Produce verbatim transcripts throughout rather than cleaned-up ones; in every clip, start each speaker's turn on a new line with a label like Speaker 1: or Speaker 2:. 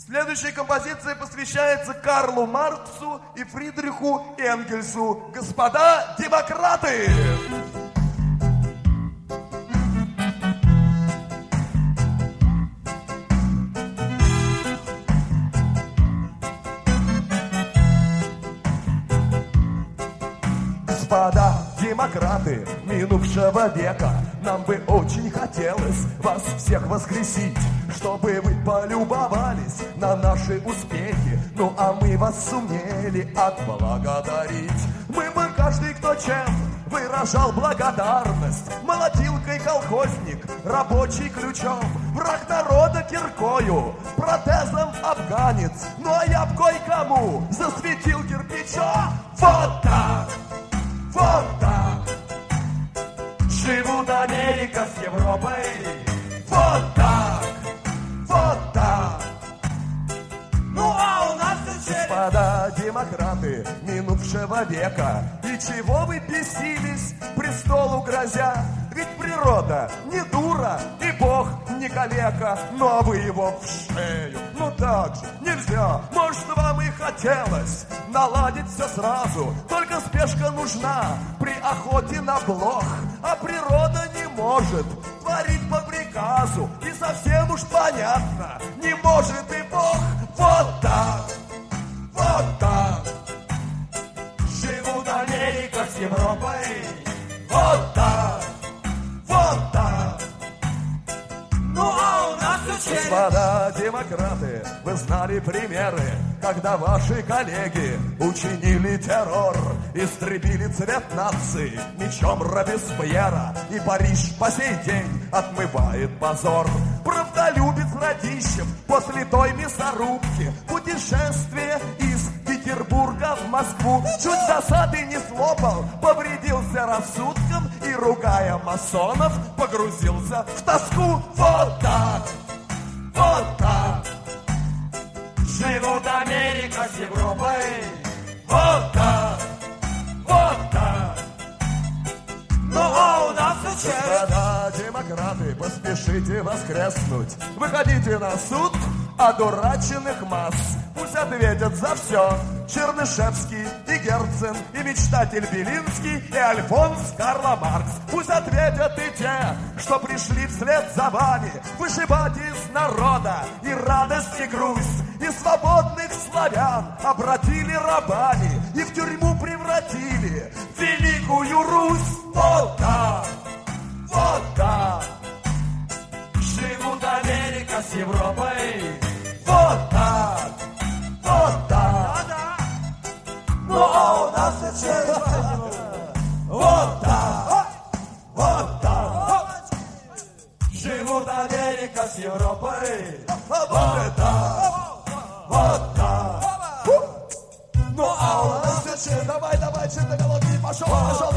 Speaker 1: Следующая композиция посвящается Карлу Марксу и Фридриху Энгельсу. Господа демократы! Господа демократы минувшего века, нам бы очень хотелось вас всех воскресить, чтобы вы полюбовались на наши успехи. Ну а мы вас сумели отблагодарить. Мы бы каждый, кто чем выражал благодарность: молотилкой колхозник, рабочий ключом, враг народа киркою, протезом афганец. Ну а я б кое-кому засветил кирпичом. Вот так! Вот так живут Америка с Европой. Вот так, вот так. Ну а у нас все через... Господа демократы минувшего века, и чего вы бесились, престолу грозя? Ведь природа не дура, и Бог не калека. Ну а вы его в шею, ну так же нельзя. Может, вам и хотелось наладить все сразу, только спешка нужна при охоте на блох. А природа не может творить по приказу, и совсем уж понятно, не может и Бог. Вот так, вот так живут Америка с Европой. Вот так, вот так. Ну а у нас все... Господа демократы, вы знали примеры, когда ваши коллеги учинили террор, истребили цвет нации мечом Робеспьера, и Париж по сей день отмывает позор. Правдолюбец Радищев после той мясорубки путешествие из Петербурга в Москву чуть досады не слопал, повредился рассудком и, ругая масонов, погрузился в тоску. Вот так, вот так живут Америка с Европой. Вот так, вот так. Ну а у нас все... Господа демократы, поспешите воскреснуть. Выходите на суд одураченных масс. Пусть ответят за все Чернышевский и Герцен, и мечтатель Белинский, и Альфонс Карла Маркс. Пусть ответят и те, что пришли вслед за вами вышибать из народа и радость, и грусть, и свободных славян обратили рабами и в тюрьму превратили Великую Русь. Вот так, вот так живут Америка с Европой. Вот так, вот так. Ну а у нас все через... Вот так, вот так живут Америка с Европой. Вот это, вот так. Ну а у нас все через... Давай, давай, черноголовый, пошел, пошел.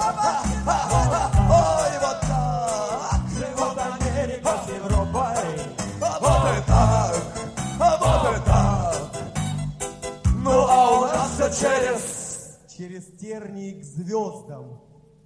Speaker 1: Ой, вот так живут Америка с Европой. Вот и так, вот и так. Ну а у нас все через...
Speaker 2: Через тернии к звездам.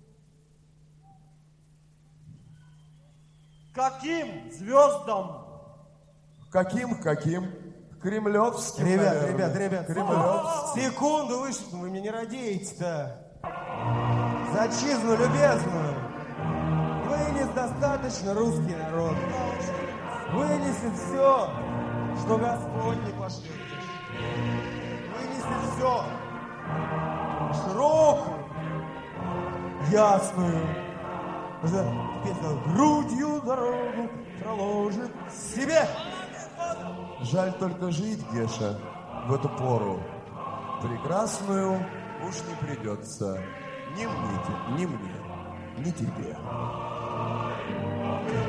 Speaker 2: Каким звездам?
Speaker 1: Каким, каким? Кремлевским,
Speaker 2: Ребят,
Speaker 1: наверное.
Speaker 2: ребят, ребят.
Speaker 1: Кремлевским.
Speaker 2: Секунду, вы, что, вы мне не радеете-то. За отчизну любезную. Вынес достаточно русский народ. Вынесет все, что Господь не пошлет. Вынесет все. Широкую, ясную. Теперь грудью дорогу проложит себе.
Speaker 1: Жаль только жить, Геша, в эту пору. Прекрасную уж не придется ни мне, ни мне, ни тебе.